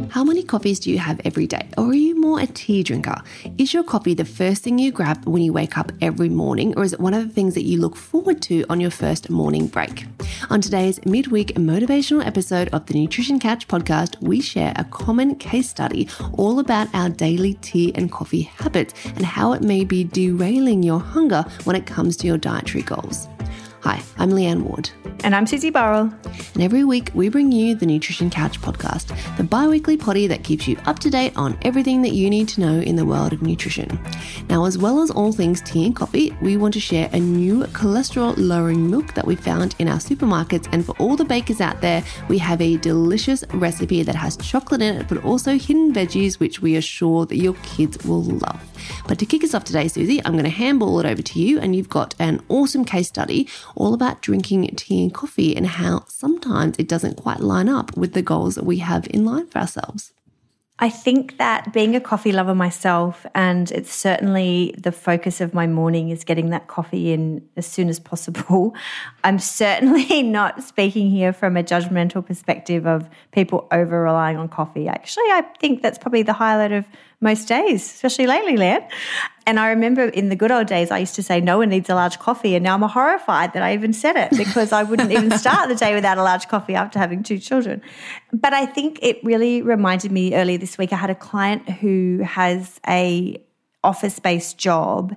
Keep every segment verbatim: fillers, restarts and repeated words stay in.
How many coffees do you have every day? Or are you more a tea drinker? Is your coffee the first thing you grab when you wake up every morning, or is it one of the things that you look forward to on your first morning break? On today's midweek motivational episode of the Nutrition Couch podcast, we share a common case study all about our daily tea and coffee habits and how it may be derailing your hunger when it comes to your dietary goals. Hi, I'm Leanne Ward. And I'm Susie Burrell. And every week we bring you the Nutrition Couch podcast, the bi-weekly potty that keeps you up to date on everything that you need to know in the world of nutrition. Now, as well as all things tea and coffee, we want to share a new cholesterol-lowering milk that we found in our supermarkets. And for all the bakers out there, we have a delicious recipe that has chocolate in it, but also hidden veggies, which we are sure that your kids will love. But to kick us off today, Susie, I'm going to handball it over to you, and you've got an awesome case study all about drinking tea and coffee and how sometimes it doesn't quite line up with the goals that we have in line for ourselves. I think that being a coffee lover myself, and it's certainly the focus of my morning is getting that coffee in as soon as possible. I'm certainly not speaking here from a judgmental perspective of people over relying on coffee. Actually, I think that's probably the highlight of most days, especially lately, Lan. And I remember in the good old days, I used to say no one needs a large coffee, and now I'm horrified that I even said it because I wouldn't even start the day without a large coffee after having two children. But I think it really reminded me earlier this week, I had a client who has a office-based job,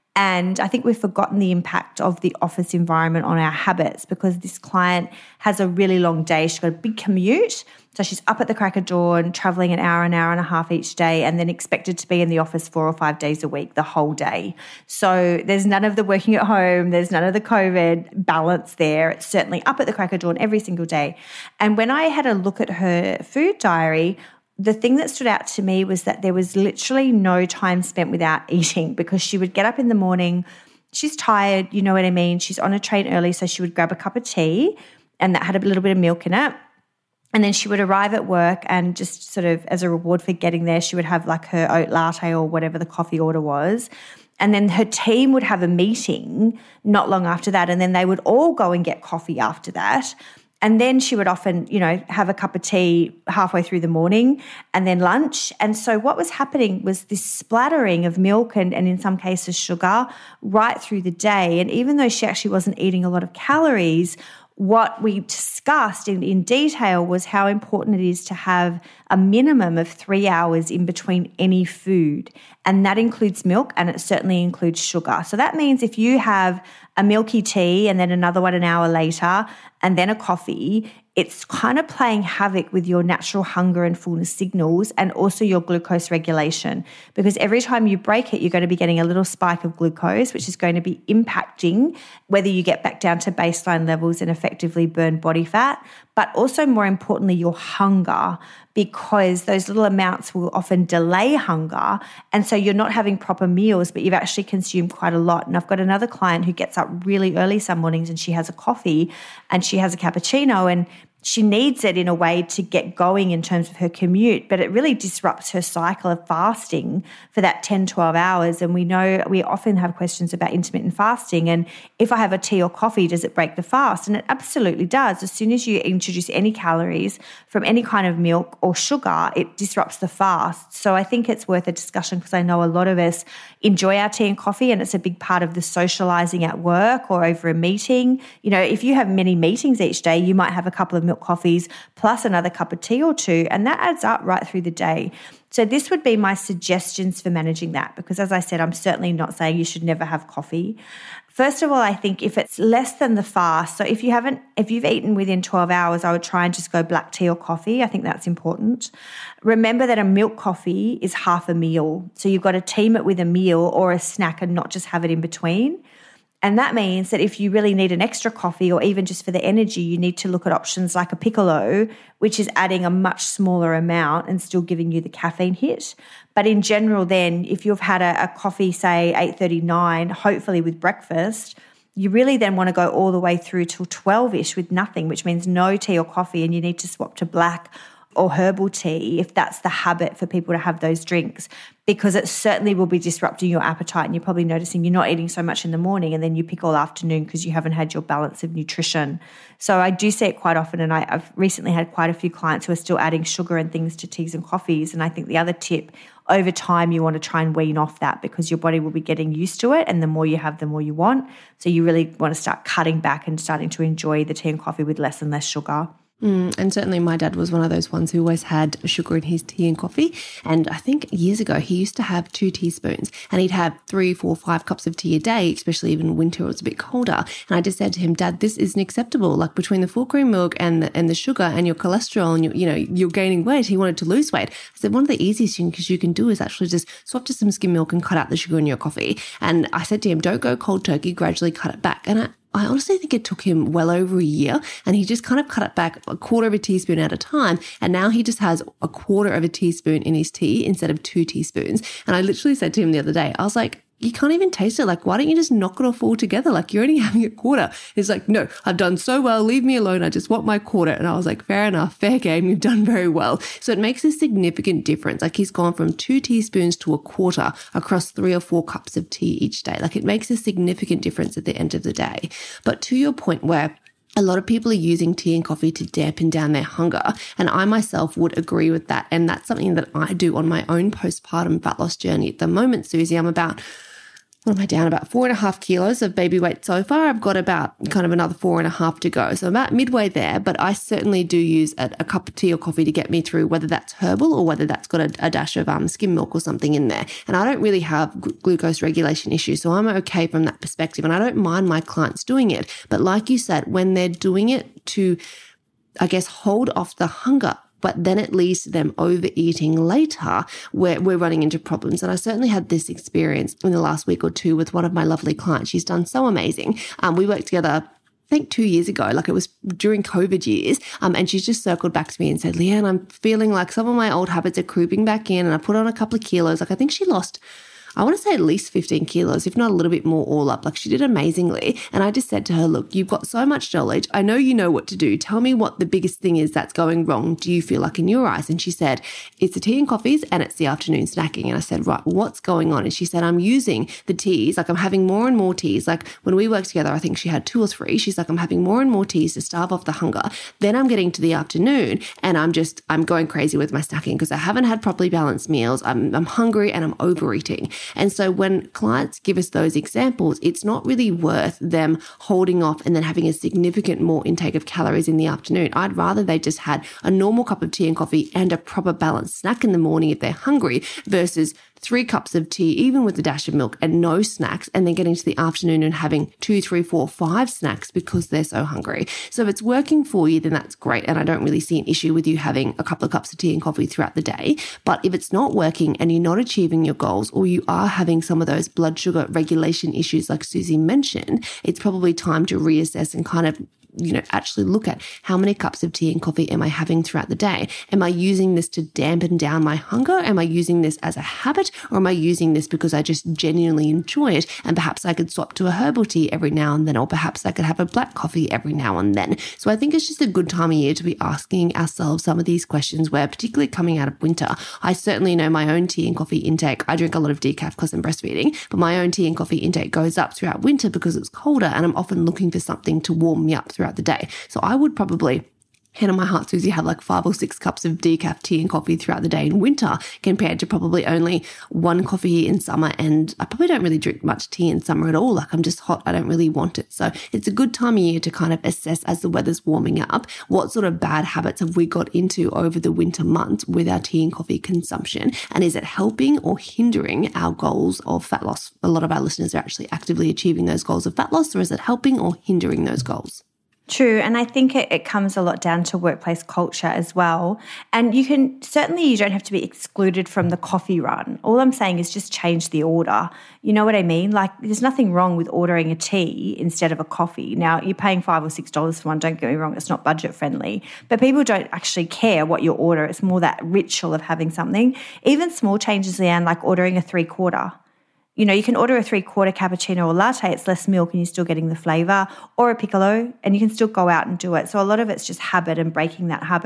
and I think we've forgotten the impact of the office environment on our habits because this client has a really long day. She's got a big commute. So she's up at the crack of dawn, traveling an hour, an hour and a half each day, and then expected to be in the office four or five days a week, the whole day. So there's none of the working at home. There's none of the COVID balance there. It's certainly up at the crack of dawn every single day. And when I had a look at her food diary, the thing that stood out to me was that there was literally no time spent without eating because she would get up in the morning. She's tired, you know what I mean? She's on a train early, so she would grab a cup of tea and that had a little bit of milk in it. And then she would arrive at work and just sort of as a reward for getting there, she would have like her oat latte or whatever the coffee order was. And then her team would have a meeting not long after that. And then they would all go and get coffee after that. And then she would often, you know, have a cup of tea halfway through the morning and then lunch. And so what was happening was this splattering of milk and, and in some cases sugar right through the day. And even though she actually wasn't eating a lot of calories, what we discussed in, in detail was how important it is to have a minimum of three hours in between any food. And that includes milk and it certainly includes sugar. So that means if you have a milky tea and then another one an hour later and then a coffee, it's kind of playing havoc with your natural hunger and fullness signals and also your glucose regulation. Because every time you break it, you're going to be getting a little spike of glucose, which is going to be impacting whether you get back down to baseline levels and effectively burn body fat, but also more importantly, your hunger, because those little amounts will often delay hunger. And so you're not having proper meals, but you've actually consumed quite a lot. And I've got another client who gets up really early some mornings and she has a coffee and she has a cappuccino and she needs it in a way to get going in terms of her commute, but it really disrupts her cycle of fasting for that ten, twelve hours. And we know we often have questions about intermittent fasting. And if I have a tea or coffee, does it break the fast? And it absolutely does. As soon as you introduce any calories from any kind of milk or sugar, it disrupts the fast. So I think it's worth a discussion because I know a lot of us enjoy our tea and coffee and it's a big part of the socializing at work or over a meeting. You know, if you have many meetings each day, you might have a couple of milk coffees plus another cup of tea or two, and that adds up right through the day. So this would be my suggestions for managing that because as I said, I'm certainly not saying you should never have coffee. First of all, I think if it's less than the fast, so if you haven't, if you've eaten within twelve hours, I would try and just go black tea or coffee. I think that's important. Remember that a milk coffee is half a meal. So you've got to team it with a meal or a snack and not just have it in between. And that means that if you really need an extra coffee or even just for the energy, you need to look at options like a piccolo, which is adding a much smaller amount and still giving you the caffeine hit. But in general then, if you've had a, a coffee, say eight thirty-nine, hopefully with breakfast, you really then want to go all the way through till twelve-ish with nothing, which means no tea or coffee, and you need to swap to black or herbal tea, if that's the habit for people to have those drinks, because it certainly will be disrupting your appetite, and you're probably noticing you're not eating so much in the morning and then you pick all afternoon because you haven't had your balance of nutrition. So I do see it quite often, and I, I've recently had quite a few clients who are still adding sugar and things to teas and coffees. And I think the other tip, over time you want to try and wean off that, because your body will be getting used to it, and the more you have, the more you want. So you really want to start cutting back and starting to enjoy the tea and coffee with less and less sugar. Mm, and certainly my dad was one of those ones who always had sugar in his tea and coffee. And I think years ago he used to have two teaspoons, and he'd have three, four, five cups of tea a day, especially even winter, it was a bit colder. And I just said to him, Dad, this isn't acceptable. Like between the full cream milk and the, and the sugar and your cholesterol and, you, you know, you're gaining weight. He wanted to lose weight. I said, one of the easiest things you can do is actually just swap to some skim milk and cut out the sugar in your coffee. And I said to him, don't go cold turkey, gradually cut it back. And I, I honestly think it took him well over a year, and he just kind of cut it back a quarter of a teaspoon at a time. And now he just has a quarter of a teaspoon in his tea instead of two teaspoons. And I literally said to him the other day, I was like, you can't even taste it. Like, why don't you just knock it off altogether? Like, you're only having a quarter. He's like, no, I've done so well. Leave me alone. I just want my quarter. And I was like, fair enough. Fair game. You've done very well. So it makes a significant difference. Like, he's gone from two teaspoons to a quarter across three or four cups of tea each day. Like, it makes a significant difference at the end of the day. But to your point where a lot of people are using tea and coffee to dampen down their hunger, and I myself would agree with that. And that's something that I do on my own postpartum fat loss journey. At the moment, Susie, I'm about What am I down? About four and a half kilos of baby weight so far. I've got about kind of another four and a half to go. So I'm about midway there, but I certainly do use a, a cup of tea or coffee to get me through, whether that's herbal or whether that's got a, a dash of um, skim milk or something in there. And I don't really have gl- glucose regulation issues, so I'm okay from that perspective. And I don't mind my clients doing it. But like you said, when they're doing it to, I guess, hold off the hunger, but then it leads to them overeating later, where we're running into problems. And I certainly had this experience in the last week or two with one of my lovely clients. She's done so amazing. Um, we worked together, I think two years ago, like it was during COVID years. Um, and she's just circled back to me and said, Leanne, I'm feeling like some of my old habits are creeping back in, and I put on a couple of kilos. Like I think she lost, I want to say at least fifteen kilos, if not a little bit more all up. Like she did amazingly. And I just said to her, look, you've got so much knowledge. I know you know what to do. Tell me what the biggest thing is that's going wrong. Do you feel like in your eyes? And she said, it's the tea and coffees and it's the afternoon snacking. And I said, right, what's going on? And she said, I'm using the teas. Like I'm having more and more teas. Like when we worked together, I think she had two or three. She's like, I'm having more and more teas to starve off the hunger. Then I'm getting to the afternoon and I'm just, I'm going crazy with my snacking because I haven't had properly balanced meals. I'm, I'm hungry and I'm overeating. And so when clients give us those examples, it's not really worth them holding off and then having a significant more intake of calories in the afternoon. I'd rather they just had a normal cup of tea and coffee and a proper balanced snack in the morning if they're hungry versus three cups of tea, even with a dash of milk and no snacks, and then getting to the afternoon and having two, three, four, five snacks because they're so hungry. So if it's working for you, then that's great. And I don't really see an issue with you having a couple of cups of tea and coffee throughout the day. But if it's not working and you're not achieving your goals, or you are having some of those blood sugar regulation issues like Susie mentioned, it's probably time to reassess and kind of you know, actually look at how many cups of tea and coffee am I having throughout the day? Am I using this to dampen down my hunger? Am I using this as a habit? Or am I using this because I just genuinely enjoy it? And perhaps I could swap to a herbal tea every now and then, or perhaps I could have a black coffee every now and then. So I think it's just a good time of year to be asking ourselves some of these questions where, particularly coming out of winter, I certainly know my own tea and coffee intake. I drink a lot of decaf because I'm breastfeeding, but my own tea and coffee intake goes up throughout winter because it's colder and I'm often looking for something to warm me up throughout the day. So I would probably, hand on my heart, Susie, have like five or six cups of decaf tea and coffee throughout the day in winter compared to probably only one coffee in summer. And I probably don't really drink much tea in summer at all. Like I'm just hot. I don't really want it. So it's a good time of year to kind of assess, as the weather's warming up, what sort of bad habits have we got into over the winter months with our tea and coffee consumption? And is it helping or hindering our goals of fat loss? A lot of our listeners are actually actively achieving those goals of fat loss, or is it helping or hindering those goals? True. And I think it, it comes a lot down to workplace culture as well. And you can, certainly you don't have to be excluded from the coffee run. All I'm saying is just change the order. You know what I mean? Like there's nothing wrong with ordering a tea instead of a coffee. Now you're paying five or six dollars for one. Don't get me wrong. It's not budget friendly, but people don't actually care what you order. It's more that ritual of having something. Even small changes, Leanne, like ordering a three quarter. You know, you can order a three-quarter cappuccino or latte. It's less milk and you're still getting the flavour, or a piccolo, and you can still go out and do it. So a lot of it's just habit and breaking that habit.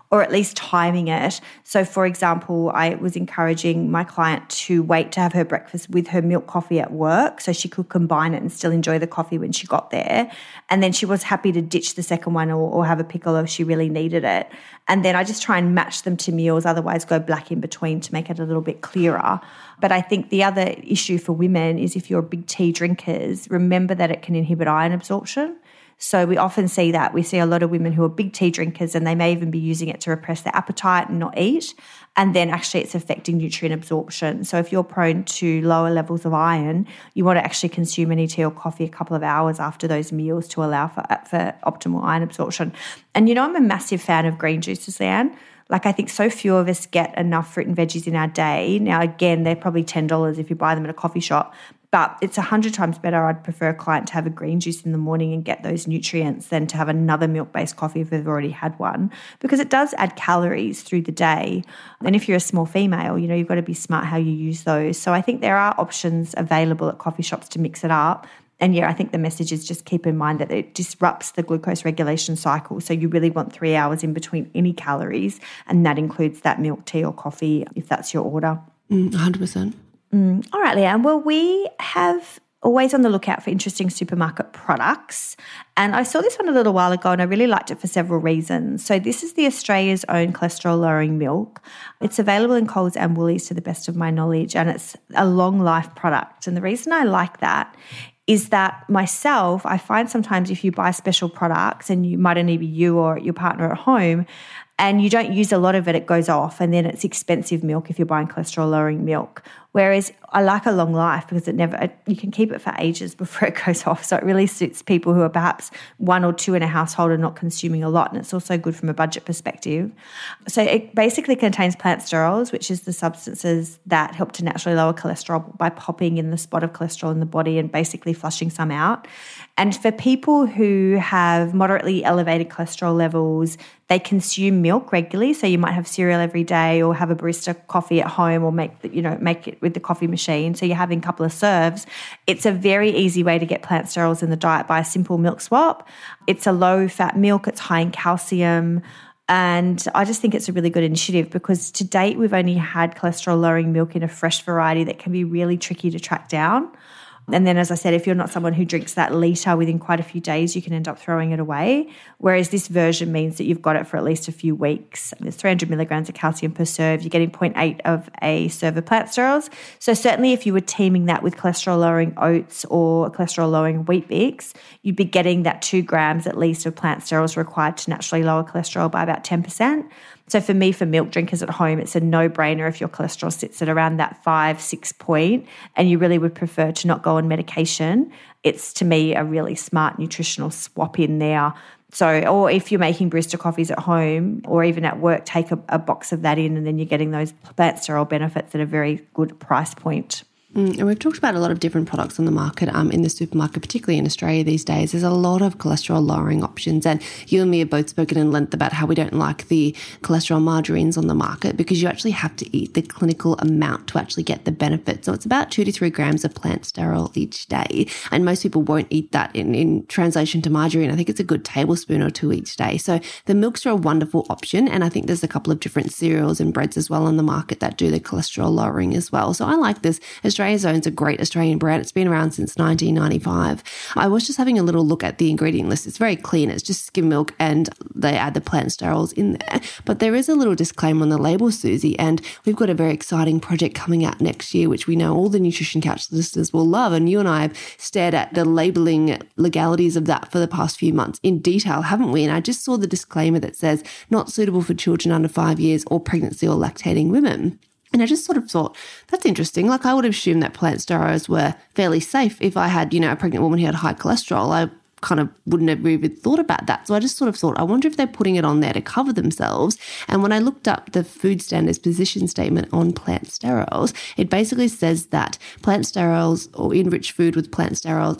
or at least timing it. So for example, I was encouraging my client to wait to have her breakfast with her milk coffee at work so she could combine it and still enjoy the coffee when she got there. And then she was happy to ditch the second one or, or have a pickle if she really needed it. And then I just try and match them to meals, otherwise go black in between to make it a little bit clearer. But I think the other issue for women is if you're big tea drinkers, remember that it can inhibit iron absorption. So we often see that. We see a lot of women who are big tea drinkers and they may even be using it to repress their appetite and not eat. And then actually it's affecting nutrient absorption. So if you're prone to lower levels of iron, you want to actually consume any tea or coffee a couple of hours after those meals to allow for, for optimal iron absorption. And you know, I'm a massive fan of green juices, Leanne. Like I think so few of us get enough fruit and veggies in our day. Now, again, they're probably ten dollars if you buy them at a coffee shop, but it's a hundred times better. I'd prefer a client to have a green juice in the morning and get those nutrients than to have another milk-based coffee if they've already had one, because it does add calories through the day. And if you're a small female, you know, you've got to be smart how you use those. So I think there are options available at coffee shops to mix it up. And yeah, I think the message is just keep in mind that it disrupts the glucose regulation cycle. So you really want three hours in between any calories, and that includes that milk, tea or coffee if that's your order. Mm, one hundred percent. Mm. All right, Leanne. Well, we have always on the lookout for interesting supermarket products. And I saw this one a little while ago and I really liked it for several reasons. So this is the Australia's own cholesterol-lowering milk. It's available in Coles and Woolies to the best of my knowledge, and it's a long-life product. And the reason I like that is that myself, I find sometimes if you buy special products and you might only be you or your partner at home and you don't use a lot of it, it goes off and then it's expensive milk if you're buying cholesterol-lowering milk. Whereas I like a long life because it never, it, you can keep it for ages before it goes off. So it really suits people who are perhaps one or two in a household and not consuming a lot. And it's also good from a budget perspective. So it basically contains plant sterols, which is the substances that help to naturally lower cholesterol by popping in the spot of cholesterol in the body and basically flushing some out. And for people who have moderately elevated cholesterol levels, they consume milk regularly. So you might have cereal every day or have a barista coffee at home or make the, you know, make it with the coffee machine. So you're having a couple of serves. It's a very easy way to get plant sterols in the diet by a simple milk swap. It's a low-fat milk. It's high in calcium. And I just think it's a really good initiative because to date we've only had cholesterol-lowering milk in a fresh variety that can be really tricky to track down. And then, as I said, if you're not someone who drinks that litre within quite a few days, you can end up throwing it away. Whereas this version means that you've got it for at least a few weeks. There's three hundred milligrams of calcium per serve. You're getting zero point eight of a serve of plant sterols. So certainly if you were teaming that with cholesterol-lowering oats or cholesterol-lowering wheat bix, you'd be getting that two grams at least of plant sterols required to naturally lower cholesterol by about ten percent. So for me, for milk drinkers at home, it's a no-brainer if your cholesterol sits at around that five, six point and you really would prefer to not go on medication. It's, to me, a really smart nutritional swap in there. So, or if you're making barista coffees at home or even at work, take a, a box of that in and then you're getting those plant sterol benefits at a very good price point. Mm, and we've talked about a lot of different products on the market um, in the supermarket, particularly in Australia these days. There's a lot of cholesterol lowering options, and you and me have both spoken in length about how we don't like the cholesterol margarines on the market because you actually have to eat the clinical amount to actually get the benefit. So it's about two to three grams of plant sterol each day, and most people won't eat that in, in translation to margarine. I think it's a good tablespoon or two each day. So the milks are a wonderful option, and I think there's a couple of different cereals and breads as well on the market that do the cholesterol lowering as well. So I like this. Australia's Own's a great Australian brand. It's been around since nineteen ninety-five. I was just having a little look at the ingredient list. It's very clean. It's just skim milk and they add the plant sterols in there. But there is a little disclaimer on the label, Susie, and we've got a very exciting project coming out next year, which we know all the Nutrition Couch listeners will love. And you and I have stared at the labelling legalities of that for the past few months in detail, haven't we? And I just saw the disclaimer that says not suitable for children under five years or pregnancy or lactating women. And I just sort of thought, that's interesting. Like I would have assumed that plant sterols were fairly safe. If I had, you know, a pregnant woman who had high cholesterol, I kind of wouldn't have even thought about that. So I just sort of thought, I wonder if they're putting it on there to cover themselves. And when I looked up the Food Standards position statement on plant sterols, it basically says that plant sterols or enriched food with plant sterols are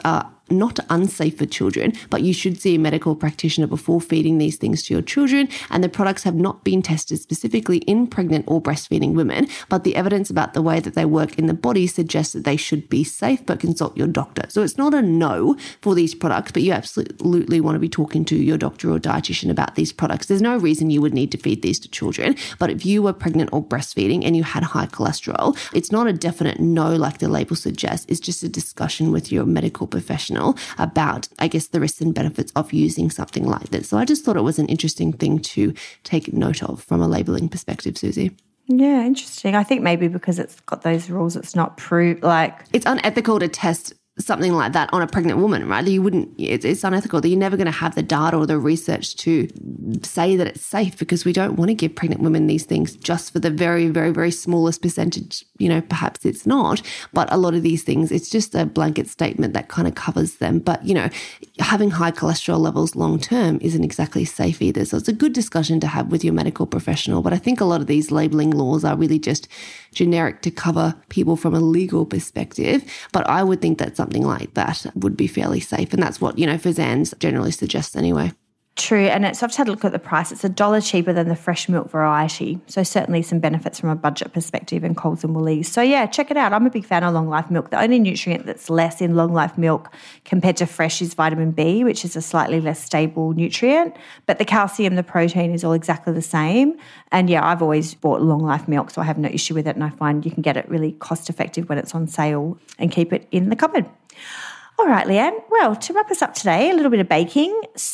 not unsafe for children, but you should see a medical practitioner before feeding these things to your children. And the products have not been tested specifically in pregnant or breastfeeding women, but the evidence about the way that they work in the body suggests that they should be safe, but consult your doctor. So it's not a no for these products, but you absolutely want to be talking to your doctor or dietitian about these products. There's no reason you would need to feed these to children, but if you were pregnant or breastfeeding and you had high cholesterol, it's not a definite no like the label suggests. It's just a discussion with your medical professional about, I guess, the risks and benefits of using something like this. So I just thought it was an interesting thing to take note of from a labeling perspective, Susie. Yeah, interesting. I think maybe because it's got those rules, it's not proved, like... It's unethical to test something like that on a pregnant woman, right? You wouldn't, it's, it's unethical that you're never going to have the data or the research to say that it's safe, because we don't want to give pregnant women these things just for the very, very, very smallest percentage. You know, perhaps it's not, but a lot of these things, it's just a blanket statement that kind of covers them. But, you know, having high cholesterol levels long term isn't exactly safe either. So it's a good discussion to have with your medical professional. But I think a lot of these labeling laws are really just generic to cover people from a legal perspective. But I would think that something like that would be fairly safe. And that's what, you know, Fazan's generally suggests anyway. True. And it's, I've had a look at the price. It's a dollar cheaper than the fresh milk variety. So certainly some benefits from a budget perspective in Coles and Woolies. So yeah, check it out. I'm a big fan of long life milk. The only nutrient that's less in long life milk compared to fresh is vitamin B, which is a slightly less stable nutrient. But the calcium, the protein is all exactly the same. And yeah, I've always bought long life milk, so I have no issue with it. And I find you can get it really cost effective when it's on sale and keep it in the cupboard. All right, Leanne. Well, to wrap us up today, a little bit of baking.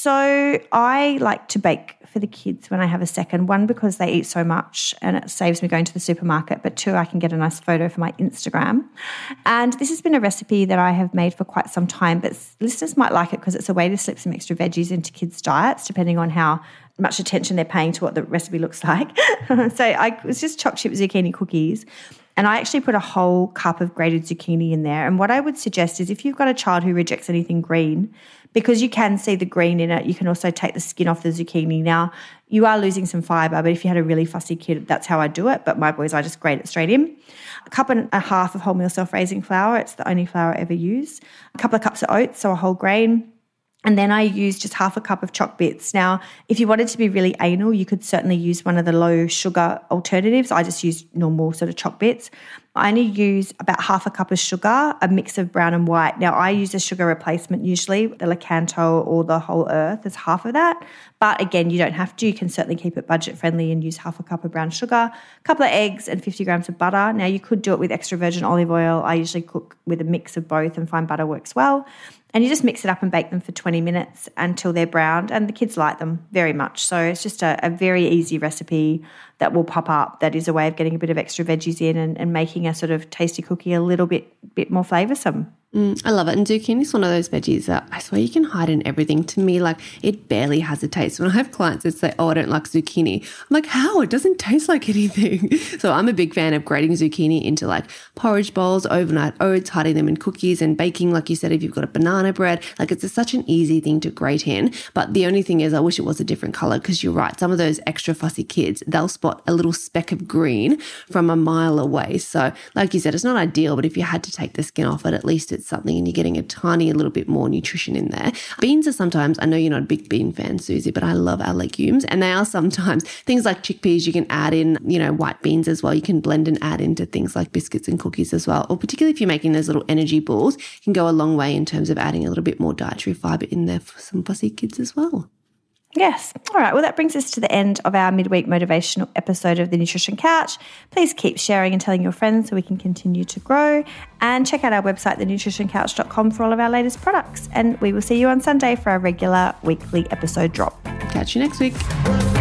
So I like to bake for the kids when I have a second. One, because they eat so much and it saves me going to the supermarket. But two, I can get a nice photo for my Instagram. And this has been a recipe that I have made for quite some time, but listeners might like it because it's a way to slip some extra veggies into kids' diets, depending on how much attention they're paying to what the recipe looks like. So I was just chopped chip zucchini cookies. And I actually put a whole cup of grated zucchini in there. And what I would suggest is if you've got a child who rejects anything green, because you can see the green in it, you can also take the skin off the zucchini. Now, you are losing some fibre, but if you had a really fussy kid, that's how I do it. But my boys, I just grate it straight in. A cup and a half of wholemeal self-raising flour. It's the only flour I ever use. A couple of cups of oats, so a whole grain. And then I use just half a cup of choc bits. Now, if you wanted to be really anal, you could certainly use one of the low sugar alternatives. I just use normal sort of choc bits. I only use about half a cup of sugar, a mix of brown and white. Now, I use a sugar replacement usually, the Lakanto or the Whole Earth is half of that. But again, you don't have to. You can certainly keep it budget friendly and use half a cup of brown sugar, a couple of eggs and fifty grams of butter. Now, you could do it with extra virgin olive oil. I usually cook with a mix of both and find butter works well. And you just mix it up and bake them for twenty minutes until they're browned. And the kids like them very much. So it's just a, a very easy recipe that will pop up. That is a way of getting a bit of extra veggies in and, and making a sort of tasty cookie a little bit bit more flavoursome. Mm, I love it. And zucchini is one of those veggies that I swear you can hide in everything. To me, like, it barely has a taste. When I have clients that say, oh, I don't like zucchini, I'm like, how? It doesn't taste like anything. So I'm a big fan of grating zucchini into like porridge bowls, overnight oats, hiding them in cookies and baking, like you said, if you've got a banana bread. Like, it's a, such an easy thing to grate in. But the only thing is I wish it was a different colour, because you're right. Some of those extra fussy kids, they'll spot a little speck of green from a mile away. So like you said, it's not ideal, but if you had to take the skin off it, at least it's something and you're getting a tiny a little bit more nutrition in there. Beans are sometimes, I know you're not a big bean fan, Susie, but I love our legumes, and they are sometimes things like chickpeas. You can add in, you know, white beans as well. You can blend and add into things like biscuits and cookies as well, or particularly if you're making those little energy balls, you can go a long way in terms of adding a little bit more dietary fibre in there for some fussy kids as well. Yes. All right. Well, that brings us to the end of our midweek motivational episode of The Nutrition Couch. Please keep sharing and telling your friends so we can continue to grow. And check out our website, the nutrition couch dot com, for all of our latest products. And we will see you on Sunday for our regular weekly episode drop. Catch you next week.